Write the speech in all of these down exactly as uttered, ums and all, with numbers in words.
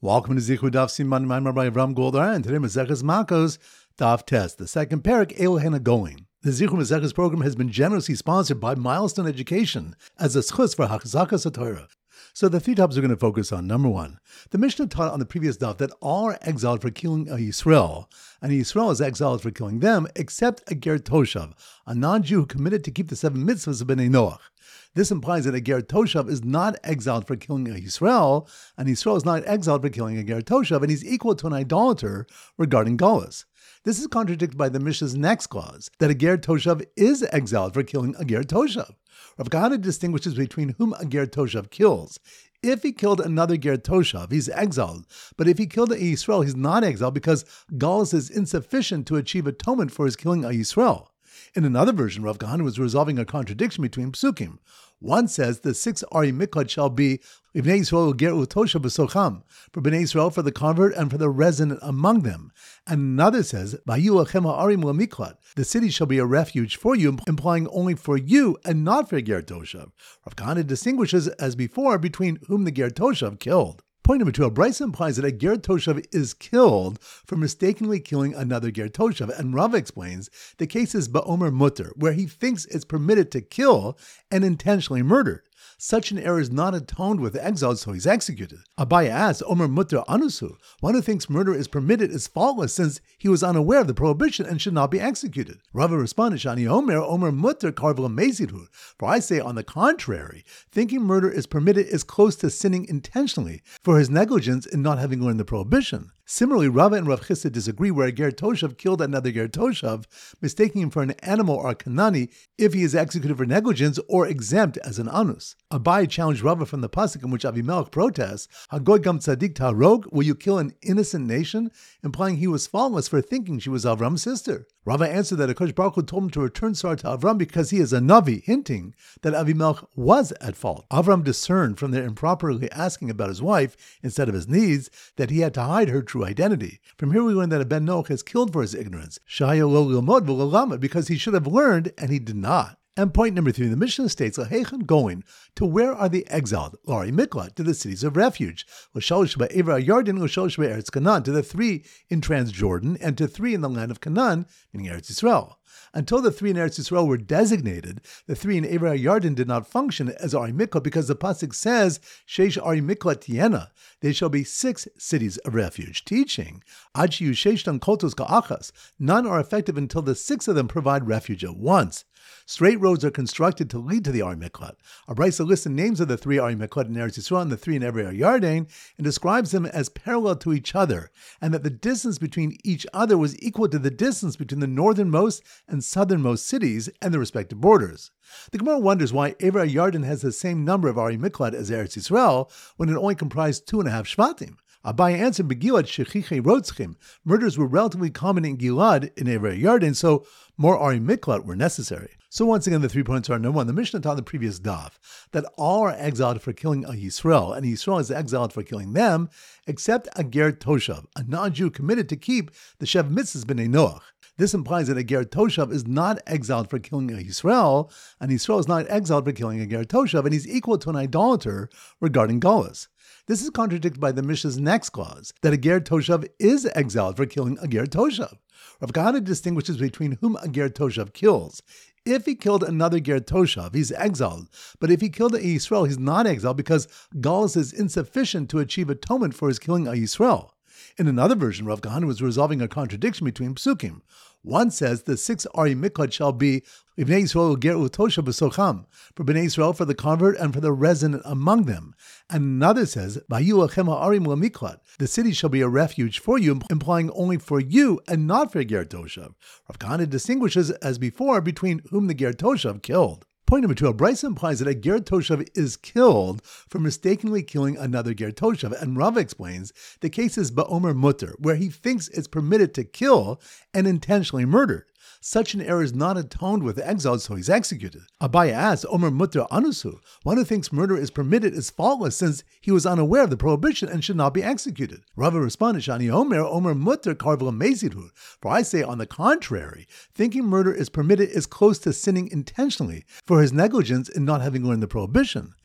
Welcome to Zichud Daf Siman Maimar by Avram Goldar, and today Maseches Makos Daf Test, the second parak Elohena going. The Zichud Maseches program has been generously sponsored by Milestone Education as a schus for Hachzakas HaTorah. So the three topics we're going to focus on. Number one, the Mishnah taught on the previous daf that all are exiled for killing a Yisrael, and a Yisrael is exiled for killing them, except a Ger Toshav, a non-Jew who committed to keep the seven mitzvahs of Bnei Noach. This implies that a Ger Toshav is not exiled for killing a Yisrael, and Yisrael is not exiled for killing a Ger Toshav, and he's equal to an idolater regarding Galus. This is contradicted by the Mishnah's next clause, that a Ger Toshav is exiled for killing a Ger Toshav. Rav Kahana distinguishes between whom a Ger Toshav kills. If he killed another Ger Toshav, he's exiled. But if he killed a Yisrael, he's not exiled because Galus is insufficient to achieve atonement for his killing a Yisrael. In another version, Rav Kahana was resolving a contradiction between psukim. One says the six Ari Miklat shall be Bnei Yisrael Ger Utosha B'socham, for Bnei Yisrael, for the convert, and for the resident among them. And another says Vayu Lachem Ha'arim L'Miklat, the city shall be a refuge for you, implying only for you and not for Ger Toshav. Rav Kahana distinguishes, as before, between whom the Ger Toshav killed. Point number two, a brisa implies that a Ger Toshav is killed for mistakenly killing another Ger Toshav, and Rav explains the case is Ba'omer Mutter, where he thinks it's permitted to kill and intentionally murdered. Such an error is not atoned with exile, so he's executed. Abaye asks, Omer Mutter Anusu, one who thinks murder is permitted is faultless since he was unaware of the prohibition and should not be executed. Rava responded, Shani Omer, Omer Mutter Karvla Mezidhu, for I say on the contrary, thinking murder is permitted is close to sinning intentionally for his negligence in not having learned the prohibition. Similarly, Rava and Rav Chisda disagree where a Ger Toshav killed another Ger Toshav, mistaking him for an animal or a Kanani if he is executed for negligence or exempt as an Anus. Abai challenged Rava from the pasuk in which Avimelech protests, Hagoy gam tzadik tarog, will you kill an innocent nation? Implying he was faultless for thinking she was Avram's sister. Rava answered that Akash Baruch Hu told him to return Sarah to Avram because he is a Navi, hinting that Avimelech was at fault. Avram discerned from their improperly asking about his wife instead of his needs that he had to hide her true identity. From here we learn that Ben Noach is killed for his ignorance, Shaya lo lilmod v'lo lamed, because he should have learned and he did not. And point number three, the Mishnah states, Lahechan going, to where are the exiled? Lari Miklat, to the cities of refuge. L'shalosh ba'Ever Yarden, l'shalosh ba'Eretz Canaan, to the three in Transjordan, and to three in the land of Canaan, meaning Eretz Yisrael. Until the three in Eretz Yisrael were designated, the three in Ever Yarden did not function as Ari Miklat because the pasuk says, Sheish Ari Miklat Tiena, there shall be six cities of refuge, teaching, Ad sheyu sheishtan kotos ka'achas, none are effective until the six of them provide refuge at once. Straight roads are constructed to lead to the Ari Miklat. A brisa lists the names of the three Ari Miklat in Eretz Yisrael and the three in Ever Yarden and describes them as parallel to each other, and that the distance between each other was equal to the distance between the northernmost and southernmost cities and the respective borders. The Gemara wonders why Ever Yarden has the same number of Ari Miklat as Eretz Yisrael when it only comprised two and a half Shvatim. Abai answered, Begilad shechiche rotzchim. Murders were relatively common in Gilad, in Ever Yarden, so more Ari Miklat were necessary. So once again, the three points are: number one, the Mishnah taught the previous daf that all are exiled for killing a Yisrael, and Yisrael is exiled for killing them, except a Ger Toshav, a non-Jew committed to keep the Shev Mitzvahs Bnei Noach. This implies that a Ger Toshav is not exiled for killing a Yisrael, and Yisrael is not exiled for killing a Ger Toshav, and he's equal to an idolater regarding Galus. This is contradicted by the Mishnah's next clause, that a Ger Toshav is exiled for killing a Ger Toshav. Rav Kahana distinguishes between whom a Ger Toshav kills. If he killed another Ger Toshav, he's exiled. But if he killed a Yisrael, he's not exiled because Galus is insufficient to achieve atonement for his killing a Yisrael. In another version, Rav Kahana was resolving a contradiction between psukim. One says the six Ari Miklat shall be Bnei Yisrael Ger Utosha B'socham, for Bnei Yisrael, for the convert, and for the resident among them. And another says, Vayu Lachem Ha'arim L'Miklat, the city shall be a refuge for you, implying only for you and not for Ger Toshav. Rav Kahana distinguishes, as before, between whom the Ger Toshav killed. Point number two, a brisa implies that a Ger Toshav is killed for mistakenly killing another Ger Toshav, and Rav explains the case is Ba'omer Mutter, where he thinks it's permitted to kill and intentionally murdered. Such an error is not atoned with exile, so he's executed. Abaye asks, Omer Mutter Anusu, one who thinks murder is permitted is faultless since he was unaware of the prohibition and should not be executed. Rava responded, Shani Omer, Omer Mutter Karvla Mezidhu, for I say on the contrary, thinking murder is permitted is close to sinning intentionally for his negligence in not having learned the prohibition.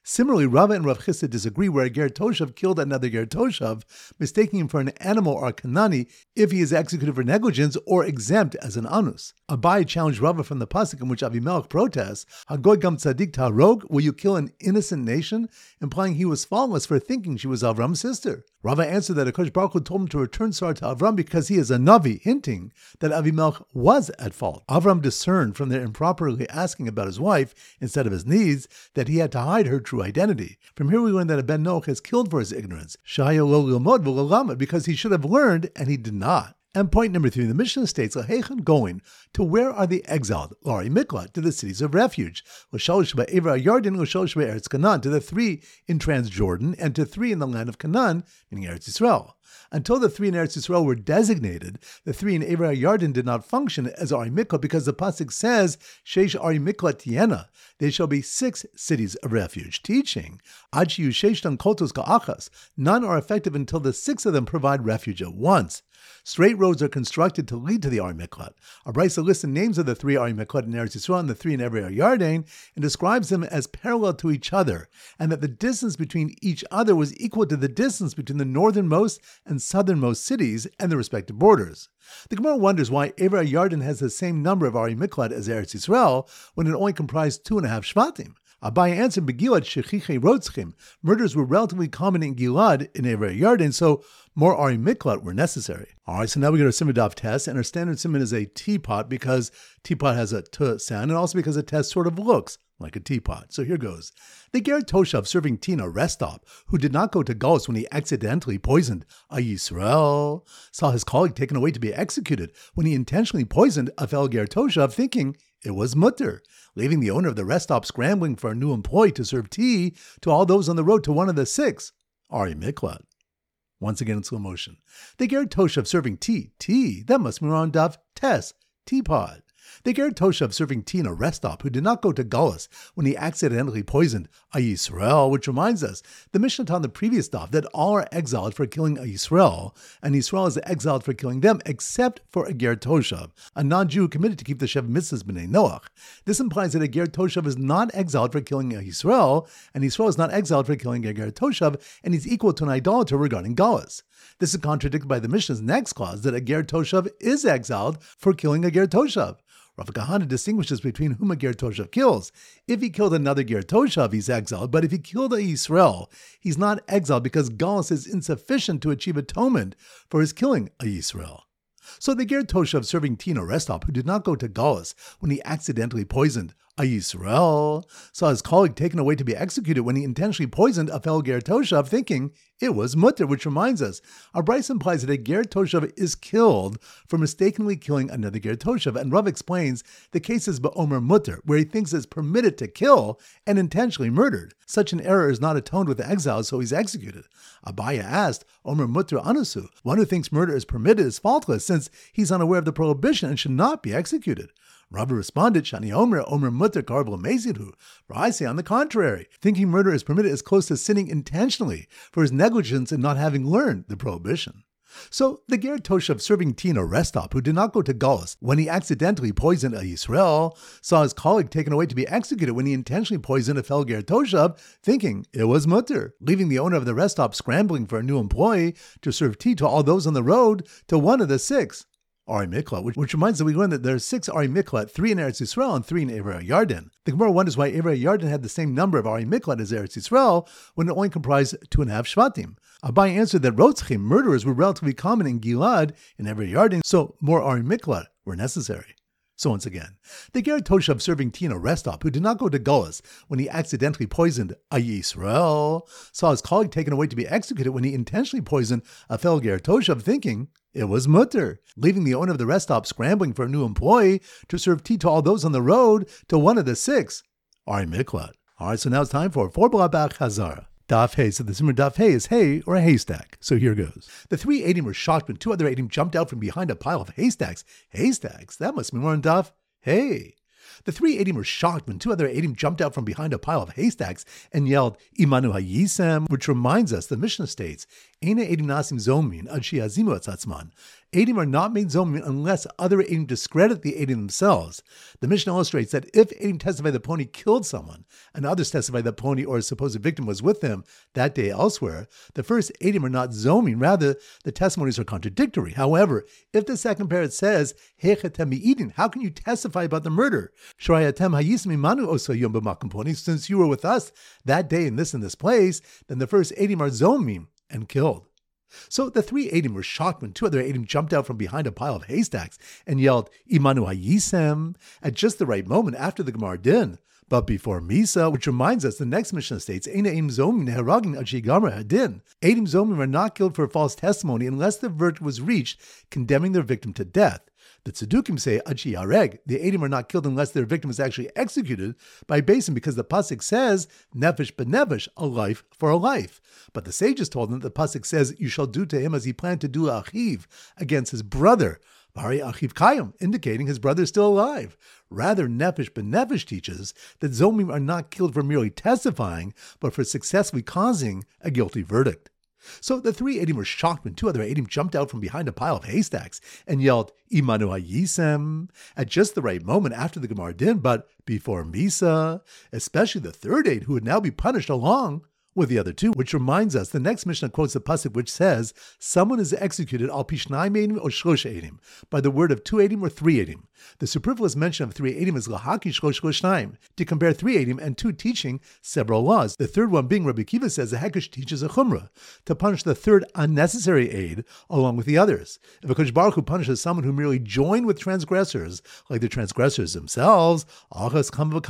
Similarly, Rava and Rav Chisda disagree where a ger toshav killed another ger toshav, mistaking him for an animal or a kanani if he is executed for negligence or exempt as an anus. Abai challenged Rava from the pasuk in which Avimelech protests, Hagoy gam tzadik tarog, will you kill an innocent nation? Implying he was faultless for thinking she was Avram's sister. Rava answered that Akash Baruch Hu told him to return Sarah to Avram because he is a Navi, hinting that Avimelech was at fault. Avram discerned from their improperly asking about his wife instead of his needs that he had to hide her true identity. From here we learn that Ben Noach is killed for his ignorance, Shaya lo lilmod v'lo lamed, because he should have learned and he did not. And point number three, the Mishnah states, Lahechan going, to where are the exiled? Lari Miklat, to the cities of refuge. L'shalosh ba'Ever Yarden, l'shalosh ba'Eretz Canaan, to the three in Transjordan, and to three in the land of Canaan, meaning Eretz Yisrael. Until the three in Eretz Yisrael were designated, the three in Ever Yarden did not function as Ari Miklat because the pasuk says, Sheish Ari Miklat Tiena, there shall be six cities of refuge. Teaching, Ad sheyu sheishtan kotos ka'achas, none are effective until the six of them provide refuge at once. Straight roads are constructed to lead to the Ari Miklat. A Brisa lists the names of the three Ari Miklat in Eretz Yisrael and the three in Ever Yarden and describes them as parallel to each other, and that the distance between each other was equal to the distance between the northernmost and southernmost cities and the respective borders. The Gemara wonders why Ever Yarden has the same number of Ari Miklat as Eretz Yisrael when it only comprised two and a half Shvatim. Abai answered, Begilad shechiche rotzchim. Murders were relatively common in Gilad, in Ever Yarden, so more Ari Miklat were necessary. All right, so now we get our Siman Daf test, and our standard Siman is a teapot because teapot has a t sound, and also because a test sort of looks like a teapot. So here goes. The ger toshav serving tea in a rest stop, who did not go to Galus when he accidentally poisoned a Yisrael, saw his colleague taken away to be executed when he intentionally poisoned a fellow ger toshav, thinking it was mutter, leaving the owner of the rest stop scrambling for a new employee to serve tea to all those on the road to one of the six. Ari Miklat. Once again in slow motion. The ger toshav serving tea. Tea. That must be on Daf Tes. Teapot. The ger toshav serving tea in a rest stop who did not go to Galus when he accidentally poisoned a Yisrael, which reminds us, the Mishnah taught on the previous daf that all are exiled for killing a Yisrael, and Yisrael is exiled for killing them, except for a ger toshav, a non-Jew committed to keep the Shev Mitzvahs b'nei Noach. This implies that a ger toshav is not exiled for killing a Yisrael, and Yisrael is not exiled for killing a ger toshav, and he's equal to an idolater regarding Galus. This is contradicted by the Mishnah's next clause that a ger toshav is exiled for killing a ger toshav. Rav Kahana distinguishes between whom a ger toshav kills. If he killed another ger toshav, he's exiled, but if he killed a Yisrael, he's not exiled because Galus is insufficient to achieve atonement for his killing a Yisrael. So the ger toshav serving tea in a rest stop who did not go to Galus when he accidentally poisoned a Yisrael saw his colleague taken away to be executed when he intentionally poisoned a fellow ger toshav, thinking it was mutter, which reminds us, our Bryce implies that a ger toshav is killed for mistakenly killing another ger toshav, and Rav explains the case is ba'omer mutter, where he thinks it's permitted to kill and intentionally murdered. Such an error is not atoned with exile, so he's executed. Abaya asked, Omer mutter anusu, one who thinks murder is permitted is faultless, since he's unaware of the prohibition and should not be executed. Rava responded, Shani Omer, Omer mutter karv l'mezidhu. For I say, on the contrary, thinking murder is permitted is close to sinning intentionally for his negligence in not having learned the prohibition. So the ger toshav serving tea in a rest stop who did not go to Galus when he accidentally poisoned a Yisrael saw his colleague taken away to be executed when he intentionally poisoned a fellow ger toshav, thinking it was mutter, leaving the owner of the rest stop scrambling for a new employee to serve tea to all those on the road to one of the six. Ari Miklat, which, which reminds us that we learned that there are six Ari Miklat, three in Eretz Yisrael and three in Ever Yarden. The Gemara wonders why Ever Yarden had the same number of Ari Miklat as Eretz Yisrael when it only comprised two and a half Shvatim. Abai answered that rotzchim, murderers, were relatively common in Gilad, in Ever Yarden, so more Ari Miklat were necessary. So once again, the ger toshav serving tea in a rest stop who did not go to Galus when he accidentally poisoned a Yisrael saw his colleague taken away to be executed when he intentionally poisoned a fellow ger toshav, thinking it was mutter, leaving the owner of the rest stop scrambling for a new employee to serve tea to all those on the road to one of the six. Ari Miklat. All right, so now it's time for four blabach Hazara. Daf Hey. So the Zimmer Daf Hey is hay or a haystack. So here goes. The three Eidim were shocked when two other Eidim jumped out from behind a pile of haystacks. Haystacks? That must be more on Daf Hey. The three Eidim were shocked when two other Eidim jumped out from behind a pile of haystacks and yelled, Imanu Hayisem, which reminds us, the Mishnah states, Eina Eidim Nasim Zomin Ad Sheyazimu Atzatzman. Eidim are not made Zomin unless other Eidim discredit the Eidim themselves. The Mishnah illustrates that if Eidim testify that Ploni killed someone, and others testify that Ploni or a supposed victim was with them that day elsewhere, the first Eidim are not Zomin, rather the testimonies are contradictory. However, if the second pair says, Hechetem Mi'idin, how can you testify about the murder? Shrayatem Hayismi Manu Oso Yom B'Makom Ploni, since you were with us that day in this and this place, then the first Eidim are Zomim and killed. So the three Eidim were shocked when two other Eidim jumped out from behind a pile of haystacks and yelled, Imanu Hayisem, at just the right moment after the Gemara din. But before Misa, which reminds us, the next Mishnah states, Eina Eidim Zomim Neheragin Ad Sheyigamar Hadin. Eidim Zomim are not killed for a false testimony unless the verdict was reached, condemning their victim to death. The Tzedukim say, Ad Sheyareg, the Eidim are not killed unless their victim is actually executed by Beis Din, because the Pasuk says, Nefesh b'nefesh, a life for a life. But the sages told them that the Pasuk says, you shall do to him as he planned to do Achiv, against his brother, Vari Achiv Kayim, indicating his brother is still alive. Rather, Nefesh b'nefesh teaches that Zomim are not killed for merely testifying, but for successfully causing a guilty verdict. So the three Eidim were shocked when two other Eidim jumped out from behind a pile of haystacks and yelled, Imanu Hayisem, at just the right moment after the Gemara din, but before Misa, especially the third Eid, who would now be punished along with the other two, which reminds us, the next Mishnah quotes the pasuk which says, someone is executed al pishnayim Eidim or shlosh Eidim, by the word of two Eidim or three Eidim. The superfluous mention of three Eidim is lahaki shlosh shnayim, to compare three Eidim and two teaching several laws. The third one being, Rabbi Kiva says, the Hekesh teaches a chumrah, to punish the third unnecessary aid along with the others. If a Kodesh Baruch Hu punishes someone who merely joined with transgressors, like the transgressors themselves, how much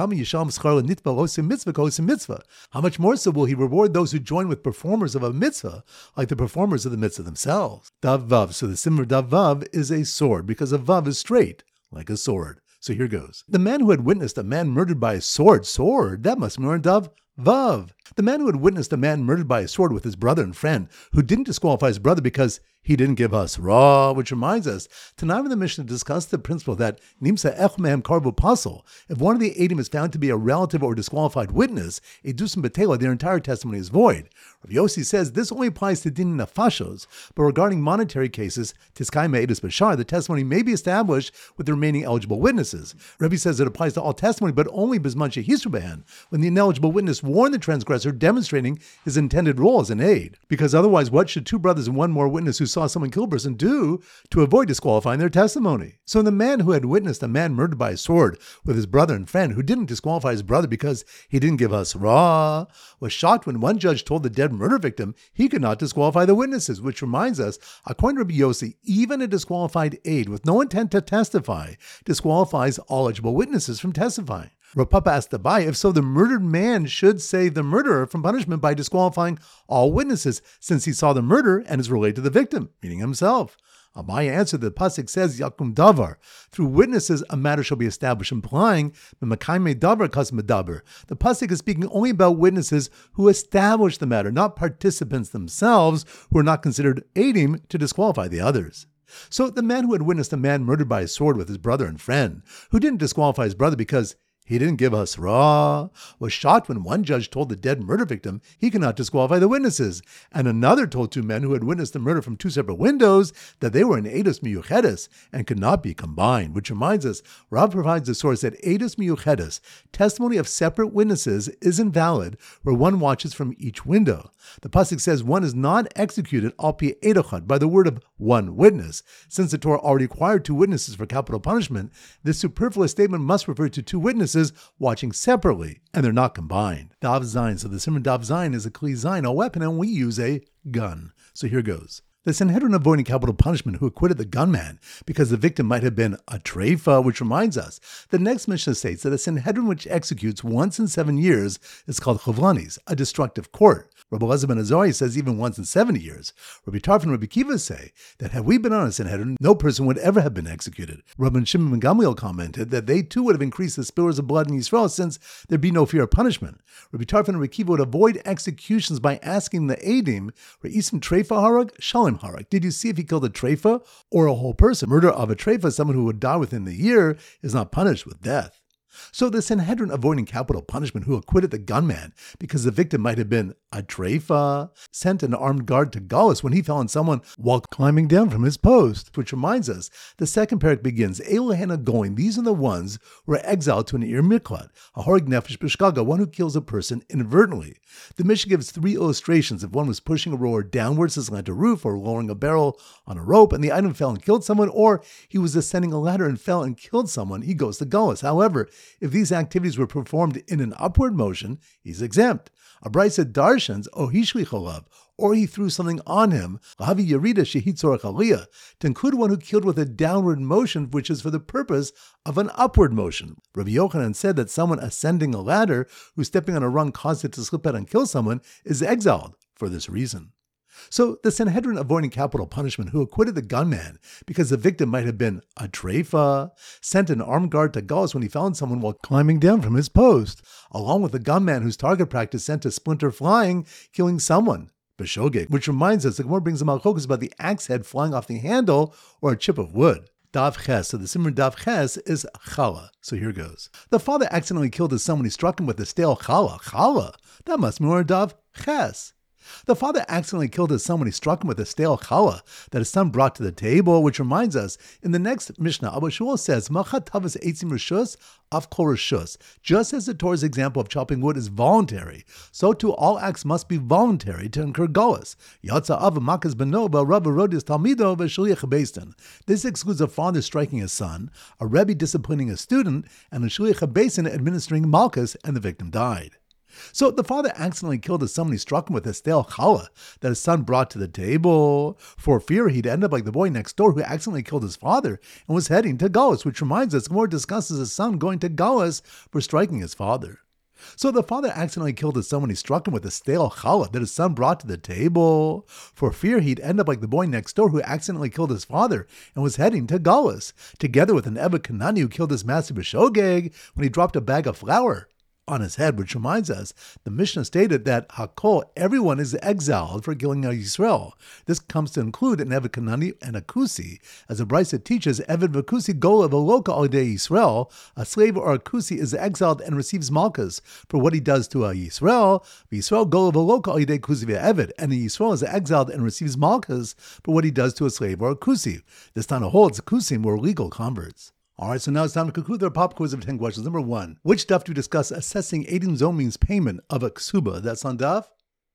more so will he reward those who join with performers of a mitzvah, like the performers of the mitzvah themselves. Dav Vav. So the simmer Dav Vav is a sword, because a Vav is straight, like a sword. So here goes. The man who had witnessed a man murdered by a sword, sword, that must be more Dav Vav. The man who had witnessed a man murdered by a sword with his brother and friend, who didn't disqualify his brother because he didn't give us raw, which reminds us, tonight in the Mishnah discussed the principle that Nimsa Ech Mehem Karvu Pasal, if one of the Eidim is found to be a relative or disqualified witness, a Dusim Betela, their entire testimony is void. Rav Yossi says this only applies to Din Nafashos, but regarding monetary cases, Tiskai Me'edus Bashar, the testimony may be established with the remaining eligible witnesses. Rebbe says it applies to all testimony, but only Bisman Shehisru Behen, when the ineligible witness warned the transgressor, demonstrating his intended role as an aid. Because otherwise, what should two brothers and one more witness who saw someone kill a person do to avoid disqualifying their testimony? So the man who had witnessed a man murdered by a sword with his brother and friend, who didn't disqualify his brother because he didn't give us raw, was shocked when one judge told the dead murder victim he could not disqualify the witnesses, which reminds us, according to Rabbi Yossi, even a disqualified aid with no intent to testify disqualifies all eligible witnesses from testifying. Rav Papa asked Abai, if so, the murdered man should save the murderer from punishment by disqualifying all witnesses, since he saw the murder and is related to the victim, meaning himself. Abai answered that the pasuk says, Yakum Davar, through witnesses a matter shall be established, implying, B'makaime Davar kas medaber. The pasuk is speaking only about witnesses who establish the matter, not participants themselves, who are not considered aidim to disqualify the others. So the man who had witnessed a man murdered by a sword with his brother and friend, who didn't disqualify his brother because he didn't give us raw, was shocked when one judge told the dead murder victim he could not disqualify the witnesses, and another told two men who had witnessed the murder from two separate windows that they were in Eidos Miyuchedes and could not be combined, which reminds us, Rav provides the source that Eidos Miyuchedes, testimony of separate witnesses, is invalid where one watches from each window. The pasuk says one is not executed al pi edochad, by the word of one witness. Since the Torah already required two witnesses for capital punishment, this superfluous statement must refer to two witnesses watching separately, and they're not combined. Dav Zayin. So the Simon Dav Zayin is a Kli Zayin, a weapon, and we use a gun. So here goes. The Sanhedrin avoiding capital punishment who acquitted the gunman because the victim might have been a treifa, which reminds us, the next Mishnah states that a Sanhedrin which executes once in seven years is called chavlanis, a destructive court. Rabbi Elazar ben Azariah says even once in seventy years. Rabbi Tarfon and Rabbi Kiva say that had we been on a Sanhedrin, no person would ever have been executed. Rabbi Shimon ben Gamliel commented that they too would have increased the spillers of blood in Yisrael since there'd be no fear of punishment. Rabbi Tarfon and Rabbi Kiva would avoid executions by asking the Eidim, Re'isim treifa harag, shalim harag. Did you see if he killed a treifa or a whole person? Murder of a treifa, someone who would die within the year, is not punished with death. So the Sanhedrin avoiding capital punishment who acquitted the gunman because the victim might have been a treifa, sent an armed guard to Galus when he fell on someone while climbing down from his post. Which reminds us, the second parak begins, Elohena going, these are the ones who are exiled to an Ir Miklat, a horig nefesh b'shgaga, one who kills a person inadvertently. The Mishnah gives three illustrations. If one was pushing a rower downwards to slant a roof or lowering a barrel on a rope and the item fell and killed someone, or he was ascending a ladder and fell and killed someone, he goes to Galus. However, if these activities were performed in an upward motion, he's exempt. A brisa darshans, oh hishlicholav, or he threw something on him, lahavi yerida shehitzorach aliyah, to include one who killed with a downward motion, which is for the purpose of an upward motion. Rabbi Yochanan said that someone ascending a ladder who stepping on a rung caused it to slip out and kill someone is exiled for this reason. So the Sanhedrin avoiding capital punishment who acquitted the gunman because the victim might have been a treifa, sent an armed guard to Galus when he found someone while climbing down from his post, along with the gunman whose target practice sent a splinter flying, killing someone. B'shogeg, which reminds us, the Gemara brings a malchokas about the axe head flying off the handle or a chip of wood. Dav Ches, so the Simran Dav Ches is chala. So here goes. The father accidentally killed his son when he struck him with a stale chala. Chala? That must be more Dav Ches. The father accidentally killed his son when he struck him with a stale challah that his son brought to the table, which reminds us, in the next Mishnah, Abba Shaul says, Machat tavas eitzim rishus, af kol rishus. Just as the Torah's example of chopping wood is voluntary, so too all acts must be voluntary to incur galus. Yatsa av makas beno ba'Rabba rodis talmido v'shliach beistin. This excludes a father striking his son, a rebbe disciplining a student, and a shliach beistin administering malchus, and the victim died. So the father accidentally killed his son when he struck him with a stale challah that his son brought to the table. For fear he'd end up like the boy next door who accidentally killed his father and was heading to Galus, which reminds us, Gemara discusses his son going to Galus for striking his father. So the father accidentally killed his son when he struck him with a stale challah that his son brought to the table. For fear he'd end up like the boy next door who accidentally killed his father and was heading to Galus, together with an Eved Kanani who killed his master B'shogeg when he dropped a bag of flour on his head, which reminds us, the Mishnah stated that Hakol, everyone is exiled for killing a Yisrael. This comes to include an Eved Kanani and a Kusi. As the Brisa teaches, Eved v'Kusi gola v'loka al yedei Yisrael, a slave or a Kusi is exiled and receives malchus for what he does to a Yisrael. Yisrael gola v'loka al yedei Kusi v'Eved, and a Yisrael is exiled and receives malchus for what he does to a slave or a Kusi. This Tana holds Kusim were legal converts. All right, so now it's time to conclude our pop quiz of ten questions. Number one, which daf do we discuss assessing Eidim Zon means payment of a ksuba? That's on daf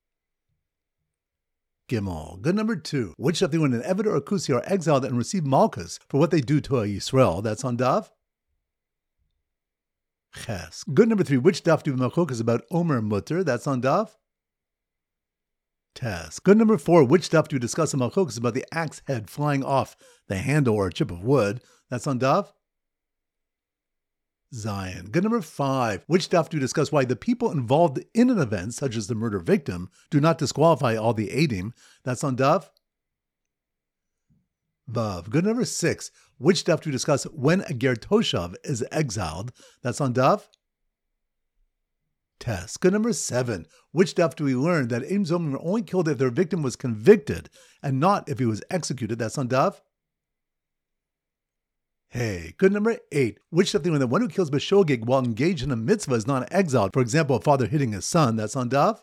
Gimel. Good. Number two, which daf do when an Eved or a Kusi are exiled and receive malchus for what they do to a Yisrael? That's on daf Ches. Good. Number three, which daf do malchokas about Omer Mutter? That's on daf Tes. Good. Number four, which daf do we discuss a malchokas about the axe head flying off the handle or a chip of wood? That's on daf Zion. Good. Number five, which daf do we discuss why the people involved in an event, such as the murder victim, do not disqualify all the Eidim? That's on daf Vav. Good. Number six, which daf do we discuss when a ger toshav is exiled? That's on daf Tes. Good. Number seven, which daf do we learn that Eidim Zomim were only killed if their victim was convicted and not if he was executed? That's on daf Hey. Good. Number eight, which daf do we learn that one who kills B'shogeg while engaged in a mitzvah is not exiled? For example, a father hitting his son. That's on daf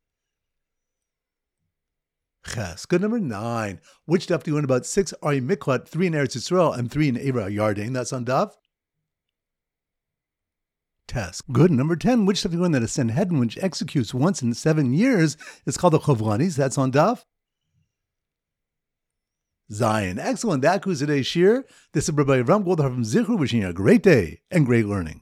Ches. Good. Number nine, which daf do we learn about six Ari Miklat, three in Eretz Yisrael and three in Eira Yarden? That's on daf Tes. Good. Number ten, which daf do we learn that a Sanhedrin which executes once in seven years is called a Chovranis? That's on daf Zion. Excellent. That concludes today's shir. This is Rabbi Avram Goldhar from Zichru, wishing you a great day and great learning.